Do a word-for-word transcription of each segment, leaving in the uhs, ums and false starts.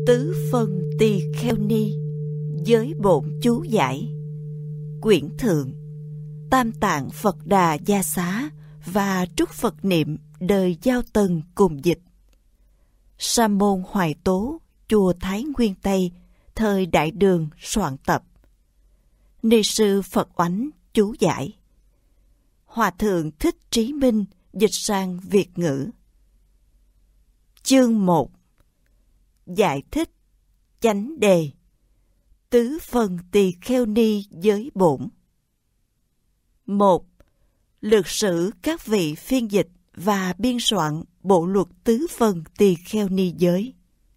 Tứ phân tỳ kheo ni, giới bổn chú giải. Quyển thượng, Tam Tạng Phật Đà Gia Xá và Trúc Phật Niệm đời Giao Tần cùng dịch. Sa môn Hoài Tố, chùa Thái Nguyên Tây, thời Đại Đường soạn tập. Ni sư Phật Oánh chú giải. Hòa thượng Thích Trí Minh dịch sang Việt ngữ. Chương một. Giải thích chánh đề. Tứ phần tỳ kheo ni giới bổn. Một. Lược sử các vị phiên dịch và biên soạn bộ luật tứ phần tỳ kheo ni giới.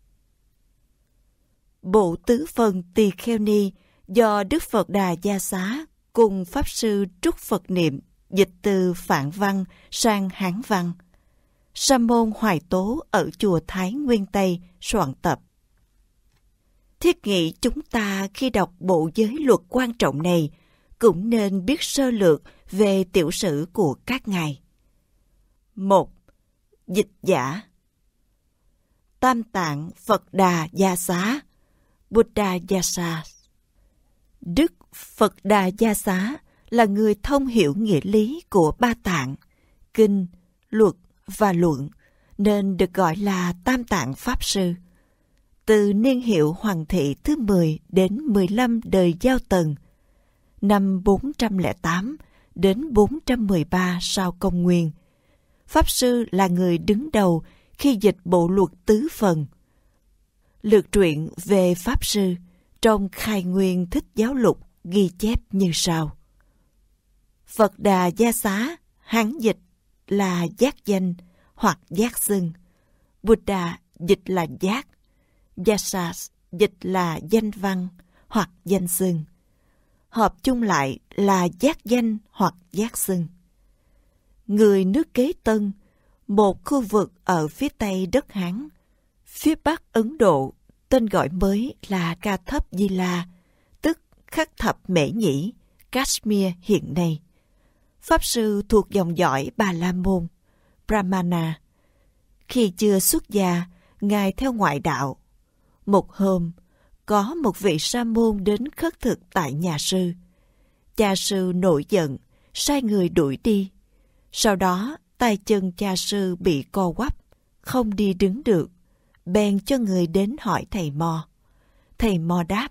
Bộ tứ phần tỳ kheo ni do Đức Phật Đà Gia Xá cùng Pháp Sư Trúc Phật Niệm dịch từ Phạn văn sang Hán văn. Sa môn Hoài Tố ở chùa Thái Nguyên Tây soạn tập. Thiết nghĩ chúng ta khi đọc bộ giới luật quan trọng này cũng nên biết sơ lược về tiểu sử của các ngài. Một. Dịch giả. Tam Tạng Phật Đà Gia Xá, Buddha Yasa. Đức Phật Đà Gia Xá là người thông hiểu nghĩa lý của ba tạng, kinh, luật và luận, nên được gọi là Tam Tạng Pháp Sư. Từ niên hiệu Hoàng thị thứ mười đến mười lăm đời Giao Tần, năm bốn trăm lẻ tám đến bốn trăm mười ba sau công nguyên, Pháp Sư là người đứng đầu khi dịch bộ luật tứ phần. Lược truyện về Pháp Sư trong Khai Nguyên Thích Giáo Lục ghi chép như sau. Phật Đà Gia Xá, Hán dịch là giác danh hoặc giác xưng. Buddha dịch là giác. Yasa dịch là danh văn hoặc danh xưng. Hợp chung lại là giác danh hoặc giác xưng. Người nước Kế Tân, một khu vực ở phía tây đất Hán, phía bắc Ấn Độ, tên gọi mới là Ca Thấp Di La, tức Khắc Thập Mễ Nhĩ, Kashmir hiện nay. Pháp Sư thuộc dòng dõi Bà La Môn, Brahmana. Khi chưa xuất gia, ngài theo ngoại đạo. Một hôm, có một vị sa môn đến khất thực tại nhà sư. Cha sư nổi giận, sai người đuổi đi. Sau đó, tay chân cha sư bị co quắp, không đi đứng được. Bèn cho người đến hỏi thầy Mo. Thầy Mo đáp,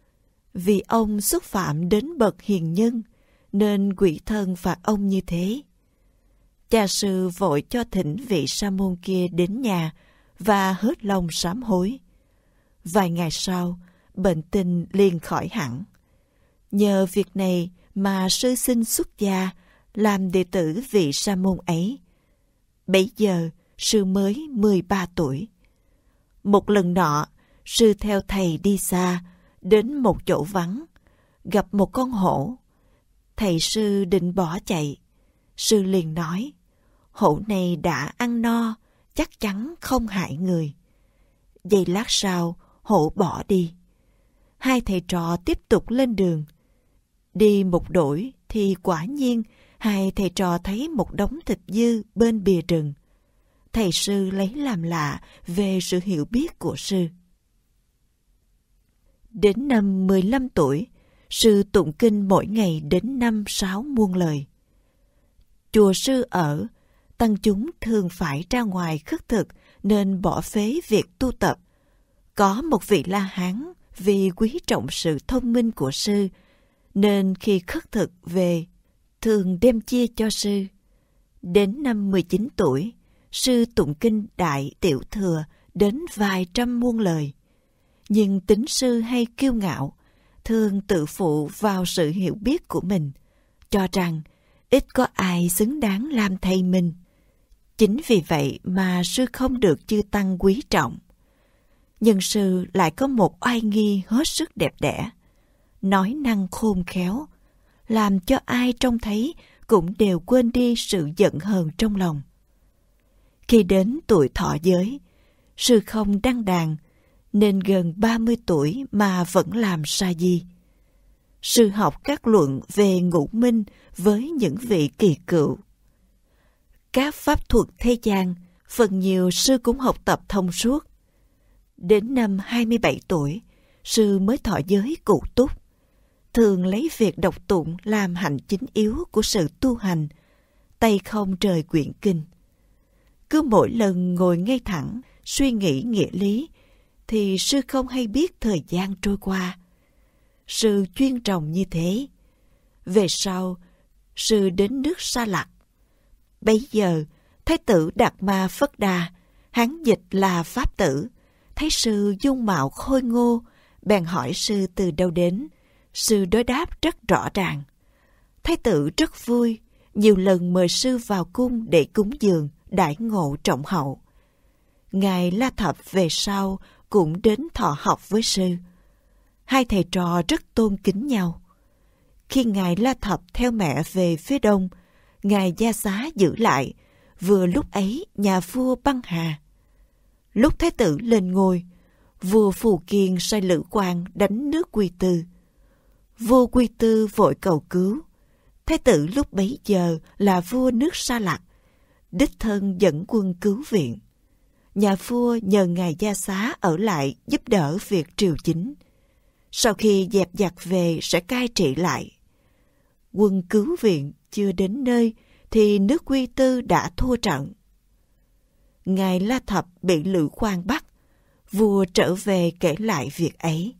vì ông xúc phạm đến bậc hiền nhân, nên quỷ thân phạt ông như thế. Cha sư vội cho thỉnh vị sa môn kia đến nhà và hết lòng sám hối. Vài ngày sau, bệnh tình liền khỏi hẳn. Nhờ việc này mà sư xin xuất gia, làm đệ tử vị sa môn ấy. Bấy giờ, sư mới mười ba tuổi. Một lần nọ, sư theo thầy đi xa, đến một chỗ vắng, gặp một con hổ. Thầy sư định bỏ chạy. Sư liền nói, hổ này đã ăn no, chắc chắn không hại người. Giây lát sau, hổ bỏ đi. Hai thầy trò tiếp tục lên đường. Đi một đổi thì quả nhiên hai thầy trò thấy một đống thịt dư bên bìa rừng. Thầy sư lấy làm lạ về sự hiểu biết của sư. Đến năm mười lăm tuổi, sư tụng kinh mỗi ngày đến năm sáu muôn lời. Chùa sư ở, tăng chúng thường phải ra ngoài khất thực nên bỏ phế việc tu tập. Có một vị La Hán vì quý trọng sự thông minh của sư, nên khi khất thực về, thường đem chia cho sư. Đến năm mười chín tuổi, sư tụng kinh Đại Tiểu Thừa đến vài trăm muôn lời. Nhưng tính sư hay kiêu ngạo, thường tự phụ vào sự hiểu biết của mình, cho rằng ít có ai xứng đáng làm thầy mình. Chính vì vậy mà sư không được chư tăng quý trọng. Nhưng sư lại có một oai nghi hết sức đẹp đẽ, nói năng khôn khéo, làm cho ai trông thấy cũng đều quên đi sự giận hờn trong lòng. Khi đến tuổi thọ giới, sư không đăng đàn, nên gần ba mươi tuổi mà vẫn làm sa di. Sư học các luận về ngũ minh với những vị kỳ cựu. Các pháp thuật thế gian, phần nhiều sư cũng học tập thông suốt. Đến năm hai mươi bảy tuổi, sư mới thọ giới cụ túc. Thường lấy việc đọc tụng làm hạnh chính yếu của sự tu hành, tay không rời quyển kinh. Cứ mỗi lần ngồi ngay thẳng, suy nghĩ nghĩa lý, thì sư không hay biết thời gian trôi qua. Sư chuyên trồng như thế. Về sau, sư đến nước Sa Lặc. Bấy giờ, Thái tử Đạt Ma Phất Đà, Hán dịch là Pháp tử, thấy sư dung mạo khôi ngô, bèn hỏi sư từ đâu đến. Sư đối đáp rất rõ ràng. Thái tử rất vui, nhiều lần mời sư vào cung để cúng dường, đãi ngộ trọng hậu. Ngài La Thập về sau cũng đến thọ học với sư. Hai thầy trò rất tôn kính nhau. Khi Ngài La Thập theo mẹ về phía đông, Ngài Gia Xá giữ lại, vừa lúc ấy nhà vua băng hà. Lúc Thái tử lên ngôi, vua Phù Kiên sai Lữ Quang đánh nước Quy Tư. Vua Quy Tư vội cầu cứu. Thái tử lúc bấy giờ là vua nước Sa Lặc, đích thân dẫn quân cứu viện. Nhà vua nhờ Ngài Gia Xá ở lại giúp đỡ việc triều chính. Sau khi dẹp giặc về sẽ cai trị lại. Quân cứu viện chưa đến nơi thì nước Quy Tư đã thua trận. Ngài La Thập bị Lữ Quang bắt. Vua trở về kể lại việc ấy.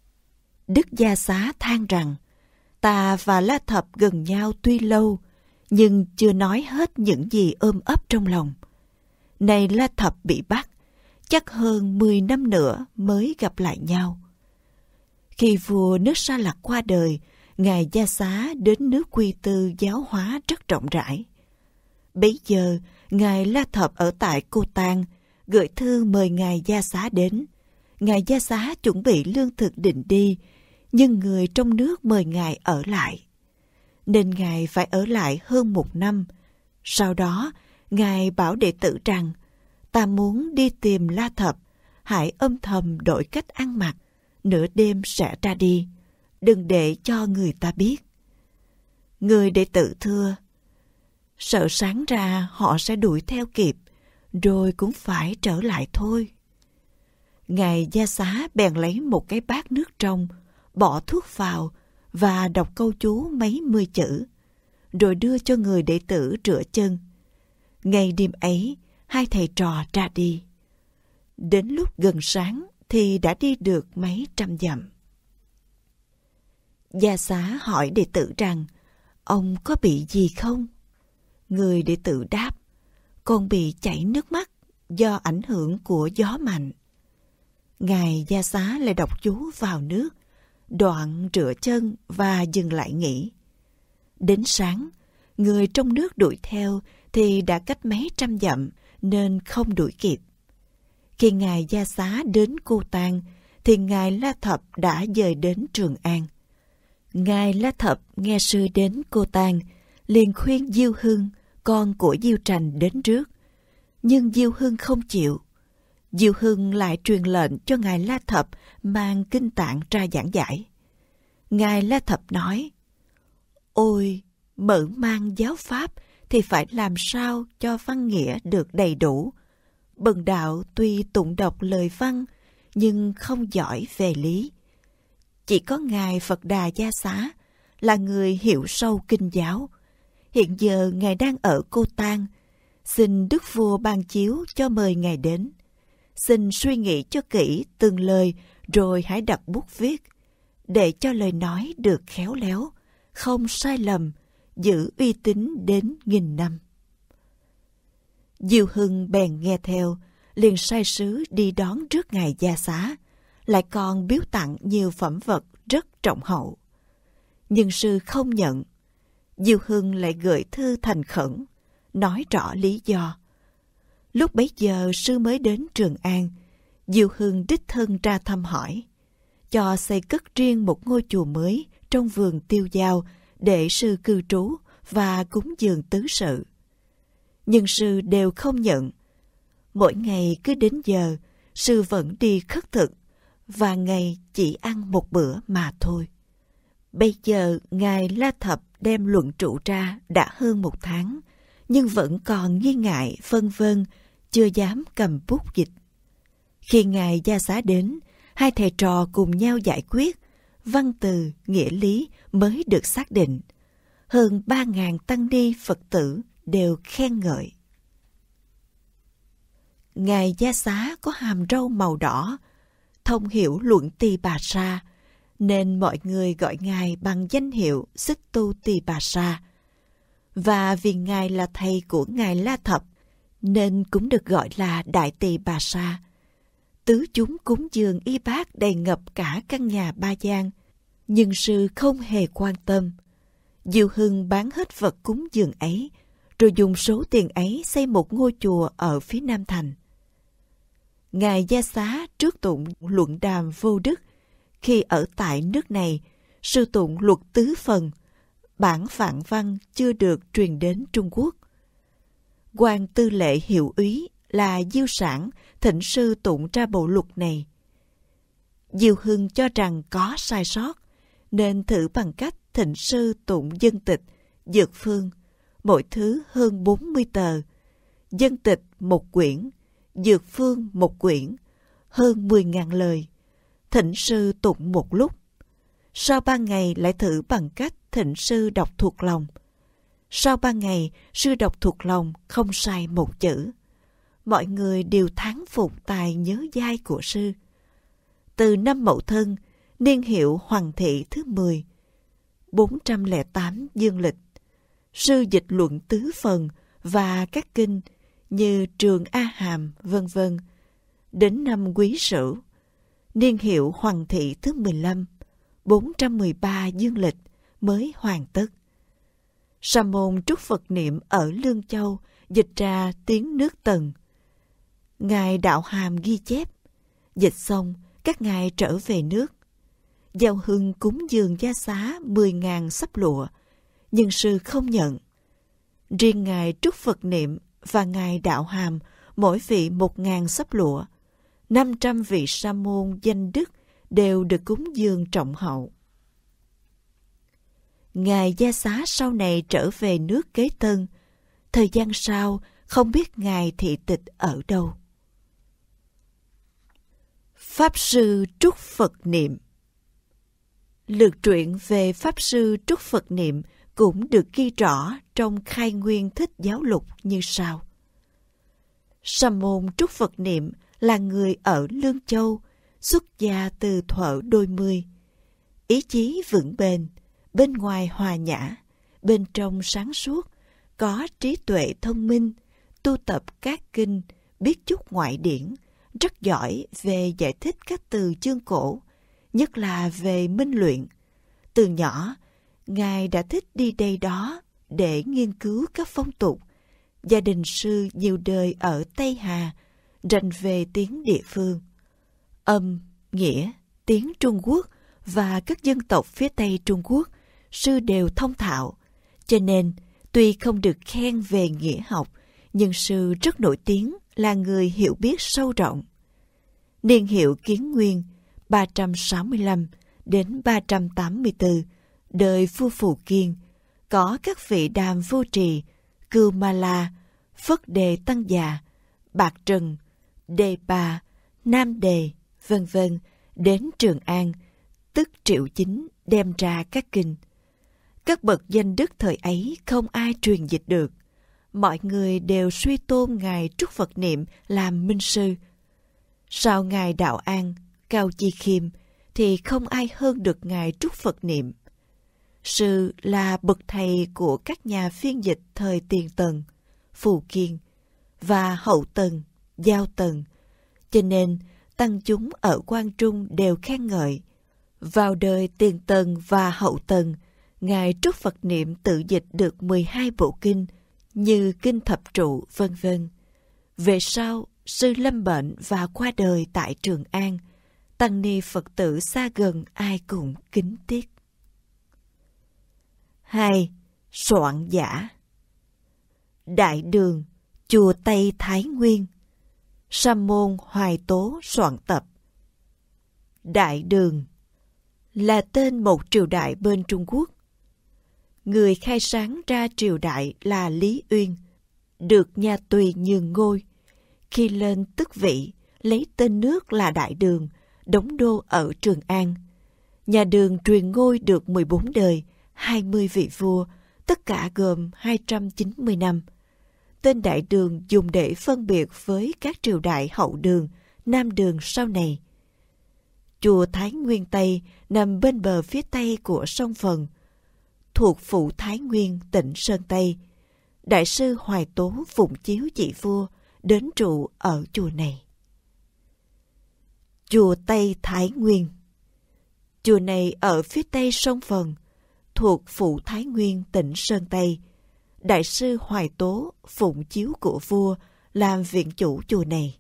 Đức Gia Xá than rằng, ta và La Thập gần nhau tuy lâu, nhưng chưa nói hết những gì ôm ấp trong lòng. Này La Thập bị bắt, chắc hơn mười năm nữa mới gặp lại nhau. Khi vua nước Sa Lặc qua đời, Ngài Gia Xá đến nước Quy Tư giáo hóa rất rộng rãi. Bấy giờ, Ngài La Thập ở tại Cô Tang, gửi thư mời Ngài Gia Xá đến. Ngài Gia Xá chuẩn bị lương thực định đi, nhưng người trong nước mời Ngài ở lại. Nên Ngài phải ở lại hơn một năm. Sau đó, Ngài bảo đệ tử rằng, ta muốn đi tìm La Thập, hãy âm thầm đổi cách ăn mặc, nửa đêm sẽ ra đi, đừng để cho người ta biết. Người đệ tử thưa, sợ sáng ra họ sẽ đuổi theo kịp, rồi cũng phải trở lại thôi. Ngài Gia Xá bèn lấy một cái bát nước trong, bỏ thuốc vào và đọc câu chú mấy mươi chữ, rồi đưa cho người đệ tử rửa chân. Ngày đêm ấy, hai thầy trò ra đi. Đến lúc gần sáng thì đã đi được mấy trăm dặm. Gia Xá hỏi đệ tử rằng, ông có bị gì không? Người đệ tử đáp, con bị chảy nước mắt do ảnh hưởng của gió mạnh. Ngài Gia Xá lại đọc chú vào nước, đoạn rửa chân và dừng lại nghỉ. Đến sáng, người trong nước đuổi theo thì đã cách mấy trăm dặm nên không đuổi kịp. Khi Ngài Gia Xá đến Cô Tang thì Ngài La Thập đã dời đến Trường An. Ngài La Thập nghe sư đến Cô Tang, liền khuyên Diêu Hưng, con của Diêu Trành đến trước. Nhưng Diêu Hưng không chịu. Diêu Hưng lại truyền lệnh cho Ngài La Thập mang kinh tạng ra giảng giải. Ngài La Thập nói, ôi, mở mang giáo pháp thì phải làm sao cho văn nghĩa được đầy đủ. Bần đạo tuy tụng đọc lời văn, nhưng không giỏi về lý. Chỉ có Ngài Phật Đà Gia Xá là người hiểu sâu kinh giáo. Hiện giờ Ngài đang ở Cô Tang, xin Đức Vua ban chiếu cho mời Ngài đến. Xin suy nghĩ cho kỹ từng lời rồi hãy đặt bút viết, để cho lời nói được khéo léo, không sai lầm, giữ uy tín đến nghìn năm. Diêu Hưng bèn nghe theo, liền sai sứ đi đón trước Ngài Gia Xá, lại còn biếu tặng nhiều phẩm vật rất trọng hậu. Nhưng sư không nhận. Diêu Hưng lại gửi thư thành khẩn, nói rõ lý do. Lúc bấy giờ sư mới đến Trường An, Diêu Hưng đích thân ra thăm hỏi, cho xây cất riêng một ngôi chùa mới trong vườn Tiêu Giao để sư cư trú và cúng dường tứ sự. Nhưng sư đều không nhận. Mỗi ngày cứ đến giờ, sư vẫn đi khất thực, và ngày chỉ ăn một bữa mà thôi. Bây giờ Ngài La Thập đem luận trụ ra đã hơn một tháng, nhưng vẫn còn nghi ngại phân vân, chưa dám cầm bút dịch. Khi Ngài Gia Xá đến, hai thầy trò cùng nhau giải quyết, văn từ, nghĩa lý mới được xác định. Hơn ba ngàn tăng ni Phật tử đều khen ngợi. Ngài Gia Xá có hàm râu màu đỏ, thông hiểu luận Tỳ Bà Sa, nên mọi người gọi Ngài bằng danh hiệu Xích Tu Tỳ Bà Sa. Và vì Ngài là thầy của Ngài La Thập, nên cũng được gọi là Đại Tỳ Bà Sa. Tứ chúng cúng dường y bát đầy ngập cả căn nhà Ba Giang, nhưng sư không hề quan tâm. Diệu Hưng bán hết vật cúng dường ấy, rồi dùng số tiền ấy xây một ngôi chùa ở phía Nam Thành. Ngài Gia Xá trước tụng luận đàm vô đức. Khi ở tại nước này, sư tụng luật tứ phần, bản phạn văn chưa được truyền đến Trung Quốc. Quan tư lệ hiệu úy là Diêu Sản thỉnh sư tụng ra bộ luật này. Diêu Hưng cho rằng có sai sót, nên thử bằng cách thỉnh sư tụng dân tịch, dược phương, mỗi thứ hơn bốn mươi tờ, dân tịch một quyển, dược phương một quyển, hơn mười ngàn lời. Thỉnh sư tụng một lúc. Sau ba ngày lại thử bằng cách thỉnh sư đọc thuộc lòng. Sau ba ngày, sư đọc thuộc lòng không sai một chữ. Mọi người đều thán phục tài nhớ dai của sư. Từ năm Mậu Thân, niên hiệu Hoàng Thị thứ mười, bốn trăm lẻ tám dương lịch, sư dịch luận tứ phần và các kinh như Trường A Hàm, vân vân. Đến năm Quý Sửu, niên hiệu Hoàng Thị thứ mười lăm, bốn trăm mười ba dương lịch mới hoàn tất. Sa môn Trúc Phật Niệm ở Lương Châu dịch ra tiếng nước Tần. Ngài Đạo Hàm ghi chép, dịch xong các ngài trở về nước. Giao Hưng cúng dường Gia Xá mười ngàn sắp lụa, nhưng sư không nhận. Riêng ngài Trúc Phật Niệm và ngài Đạo Hàm mỗi vị một ngàn sắp lụa. Năm trăm vị sa môn danh đức đều được cúng dường trọng hậu. Ngài Gia Xá sau này trở về nước Kế Tân. Thời gian sau không biết ngài thị tịch ở đâu. Pháp sư Trúc Phật Niệm. Lược truyện về Pháp sư Trúc Phật Niệm cũng được ghi rõ trong Khai Nguyên Thích Giáo Lục như sau. Sa môn Trúc Phật Niệm là người ở Lương Châu, xuất gia từ thuở đôi mươi. Ý chí vững bền, bên ngoài hòa nhã, bên trong sáng suốt, có trí tuệ thông minh, tu tập các kinh, biết chút ngoại điển, rất giỏi về giải thích các từ chương cổ, nhất là về minh luyện. Từ nhỏ, ngài đã thích đi đây đó để nghiên cứu các phong tục. Gia đình sư nhiều đời ở Tây Hà, rành về tiếng địa phương. Âm, nghĩa, tiếng Trung Quốc và các dân tộc phía Tây Trung Quốc, sư đều thông thạo. Cho nên, tuy không được khen về nghĩa học, nhưng sư rất nổi tiếng là người hiểu biết sâu rộng. Niên hiệu Kiến Nguyên, ba trăm sáu mươi lăm đến ba trăm tám mươi tư, đời vua Phù Kiên, có các vị Đàm Vô Trì, Cưu Ma La, Phất Đề Tăng Già, Bạc Trần, Đề Bà, Nam Đề, vân vân đến Trường An, tức Triệu Chính, đem ra các kinh. Các bậc danh đức thời ấy không ai truyền dịch được. Mọi người đều suy tôn ngài Trúc Phật Niệm làm minh sư. Sau ngài Đạo An, Cao Chi Khiêm thì không ai hơn được ngài Trúc Phật Niệm. Sư là bậc thầy của các nhà phiên dịch thời Tiền Tần, Phù Kiên và Hậu Tần, Giao Tần, cho nên tăng chúng ở Quang Trung đều khen ngợi. Vào đời Tiền Tần và Hậu Tần, ngài Trúc Phật Niệm tự dịch được mười hai bộ kinh như Kinh Thập Trụ, vân vân. Về sau, sư lâm bệnh và qua đời tại Trường An. Tăng ni Phật tử xa gần ai cũng kính tiếc. Hai. Soạn giả. Đại Đường, chùa Tây Thái Nguyên. Sa môn Hoài Tố soạn tập. Đại Đường là tên một triều đại bên Trung Quốc. Người khai sáng ra triều đại là Lý Uyên, được nhà Tùy nhường ngôi. Khi lên tước vị lấy tên nước là Đại Đường, đóng đô ở Trường An. Nhà Đường truyền ngôi được mười bốn đời, hai mươi vị vua, tất cả gồm hai trăm chín mươi năm. Tên Đại Đường dùng để phân biệt với các triều đại Hậu Đường, Nam Đường sau này. Chùa Thái Nguyên Tây nằm bên bờ phía tây của sông Phần, thuộc phủ Thái Nguyên, tỉnh Sơn Tây. Đại sư Hoài Tố phụng chiếu chỉ vua đến trụ ở chùa này. Chùa Tây Thái Nguyên. Chùa này ở phía tây sông Phần, thuộc phủ Thái Nguyên, tỉnh Sơn Tây. Đại sư Hoài Tố phụng chiếu của vua làm viện chủ chùa này.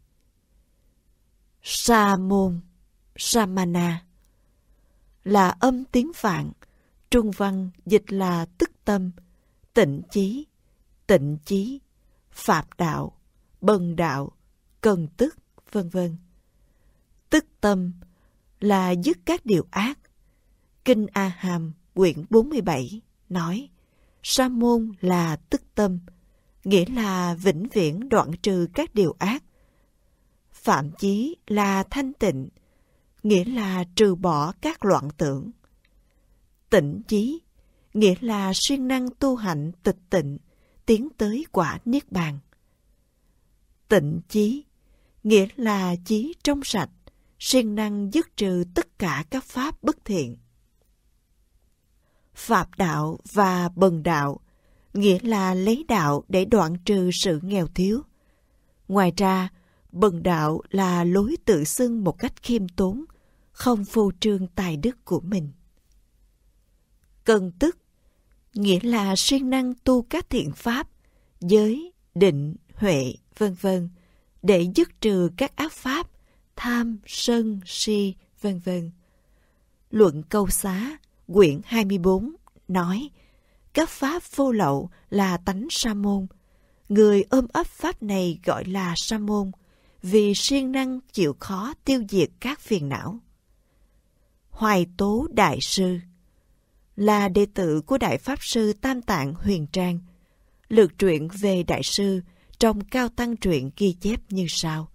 Sa môn, Samana là âm tiếng Phạn, trung văn dịch là tức tâm, tịnh chí, tịnh chí, pháp đạo, bần đạo, cần tức, vân vân. Tức tâm là dứt các điều ác. Kinh A Hàm quyển bốn mươi bảy nói sa môn là tức tâm, nghĩa là vĩnh viễn đoạn trừ các điều ác. Phạm chí là thanh tịnh, nghĩa là trừ bỏ các loạn tưởng. Tịnh chí, nghĩa là siêng năng tu hạnh tịch tịnh, tiến tới quả niết bàn. Tịnh chí, nghĩa là chí trong sạch, siêng năng dứt trừ tất cả các pháp bất thiện. Pháp đạo và bần đạo, nghĩa là lấy đạo để đoạn trừ sự nghèo thiếu. Ngoài ra, bần đạo là lối tự xưng một cách khiêm tốn, không phô trương tài đức của mình. Cần tức, nghĩa là siêng năng tu các thiện pháp, giới, định, huệ, vân vân, để dứt trừ các ác pháp, tham, sân, si, vân vân. Luận Câu Xá, quyển hai mươi bốn, nói các pháp vô lậu là tánh sa môn. Người ôm ấp pháp này gọi là sa môn, vì siêng năng chịu khó tiêu diệt các phiền não. Hoài Tố Đại Sư là đệ tử của Đại Pháp Sư Tam Tạng Huyền Trang. Lược truyện về Đại Sư trong Cao Tăng truyện ghi chép như sau.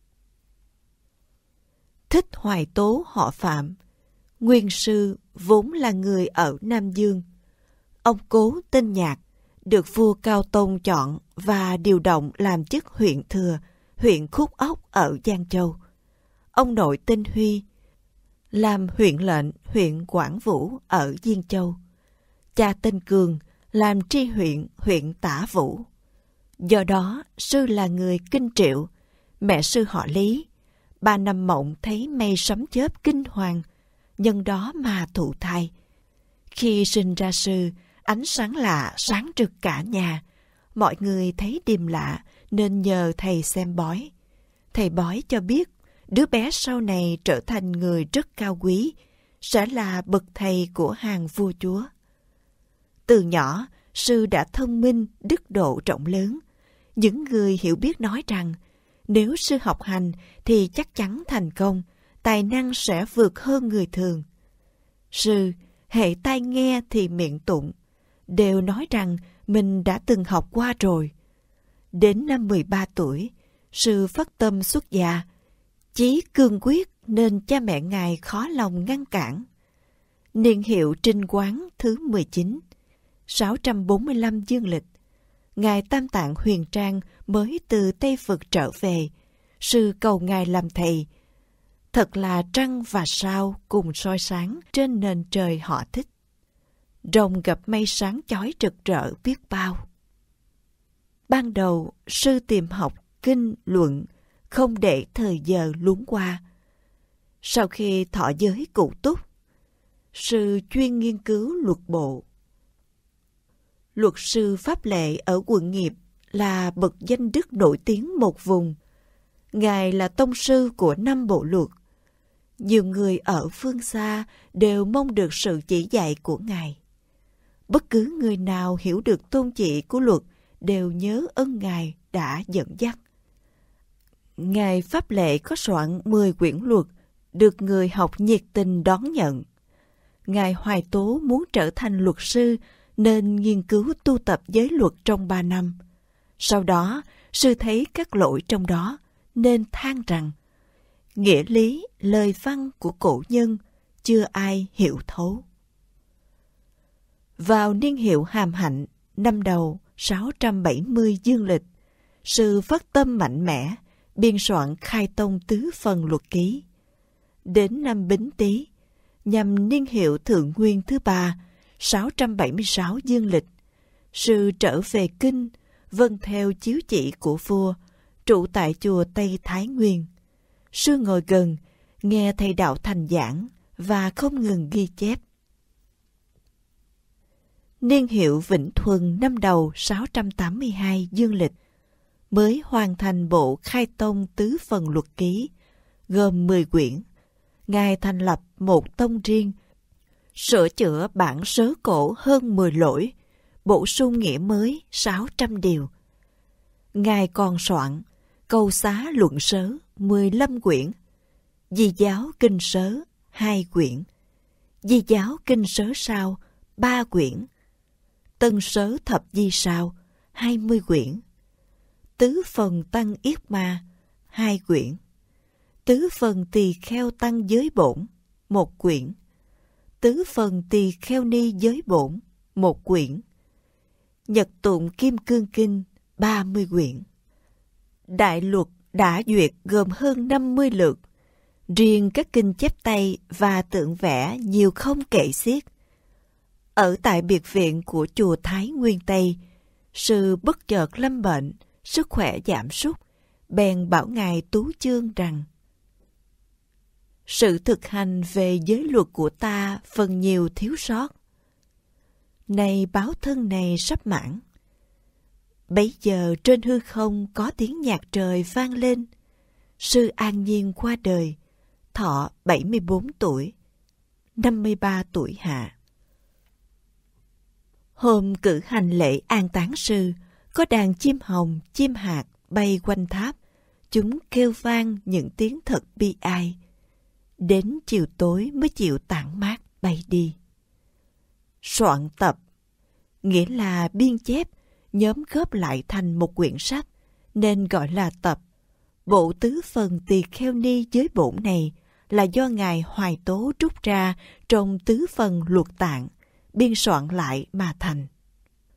Thích Hoài Tố họ Phạm, nguyên sư vốn là người ở Nam Dương. Ông Cố tên Nhạc, được vua Cao Tông chọn và điều động làm chức huyện thừa, huyện Khúc Ốc ở Giang Châu. Ông nội tên Huy, làm huyện lệnh huyện Quảng Vũ ở Diên Châu. Cha tên Cường, làm tri huyện huyện Tả Vũ. Do đó, sư là người Kinh Triệu, mẹ sư họ Lý. Ba năm mộng thấy mây sấm chớp kinh hoàng, nhân đó mà thụ thai. Khi sinh ra sư, ánh sáng lạ sáng rực cả nhà. Mọi người thấy điềm lạ nên nhờ thầy xem bói. Thầy bói cho biết đứa bé sau này trở thành người rất cao quý, sẽ là bậc thầy của hàng vua chúa. Từ nhỏ, sư đã thông minh, đức độ rộng lớn. Những người hiểu biết nói rằng nếu sư học hành thì chắc chắn thành công, tài năng sẽ vượt hơn người thường. Sư hệ tai nghe thì miệng tụng, đều nói rằng mình đã từng học qua rồi. Đến năm mười ba tuổi, sư phát tâm xuất gia, chí cương quyết nên cha mẹ ngài khó lòng ngăn cản. Niên hiệu Trinh Quán thứ mười chín, sáu trăm bốn mươi lăm dương lịch, ngài Tam Tạng Huyền Trang mới từ Tây Phật trở về. Sư cầu ngài làm thầy. Thật là trăng và sao cùng soi sáng trên nền trời họ thích. Rồng gặp mây sáng chói rực rỡ biết bao. Ban đầu, sư tìm học kinh luận, không để thời giờ luống qua. Sau khi thọ giới cụ túc, sư chuyên nghiên cứu luật bộ. Luật sư Pháp Lệ ở quận Nghiệp là bậc danh đức nổi tiếng một vùng. Ngài là tông sư của năm bộ luật. Nhiều người ở phương xa đều mong được sự chỉ dạy của ngài. Bất cứ người nào hiểu được tôn chỉ của luật đều nhớ ơn ngài đã dẫn dắt. Ngài Pháp Lệ có soạn mười quyển luật, được người học nhiệt tình đón nhận. Ngài Hoài Tố muốn trở thành luật sư nên nghiên cứu tu tập giới luật trong ba năm. Sau đó, sư thấy các lỗi trong đó nên than rằng nghĩa lý lời văn của cổ nhân chưa ai hiểu thấu. Vào niên hiệu Hàm Hạnh, năm đầu sáu trăm bảy mươi dương lịch, sư phát tâm mạnh mẽ, biên soạn khai tông tứ phần luật ký. Đến năm Bính Tý, nhằm niên hiệu Thượng Nguyên thứ ba, sáu trăm bảy mươi sáu dương lịch, sư trở về kinh, vâng theo chiếu chỉ của vua, trụ tại chùa Tây Thái Nguyên. Sư ngồi gần, nghe thầy đạo thành giảng và không ngừng ghi chép. Niên hiệu Vĩnh Thuần năm đầu sáu trăm tám mươi hai dương lịch, mới hoàn thành bộ khai tông tứ phần luật ký, gồm mười quyển. Ngài thành lập một tông riêng, sửa chữa bản sớ cổ hơn mười lỗi, bổ sung nghĩa mới sáu trăm điều. Ngài còn soạn câu xá luận sớ mười lăm quyển, di giáo kinh sớ hai quyển, di giáo kinh sớ sao ba quyển, tân sớ thập di sao hai mươi quyển, tứ phần tăng yết ma hai quyển, tứ phần tỳ kheo tăng giới bổn một quyển, tứ phần tỳ kheo ni giới bổn một quyển, nhật tụng kim cương kinh ba mươi quyển. Đại luật đã duyệt gồm hơn năm mươi lượt, riêng các kinh chép tay và tượng vẽ nhiều không kể xiết. Ở tại biệt viện của chùa Thái Nguyên Tây, sư bất chợt lâm bệnh, sức khỏe giảm sút, bèn bảo ngài Tú Chương rằng: sự thực hành về giới luật của ta phần nhiều thiếu sót. Nay báo thân này sắp mãn. Bấy giờ trên hư không có tiếng nhạc trời vang lên. Sư an nhiên qua đời, thọ bảy mươi bốn tuổi, năm mươi ba tuổi hạ. Hôm cử hành lễ an táng sư, có đàn chim hồng, chim hạt bay quanh tháp. Chúng kêu vang những tiếng thật bi ai. Đến chiều tối mới chịu tản mát bay đi. Soạn tập, nghĩa là biên chép, nhóm góp lại thành một quyển sách, nên gọi là tập. Bộ tứ phần tỳ kheo ni giới bổn này là do Ngài Hoài Tố rút ra trong tứ phần luật tạng, biên soạn lại mà thành.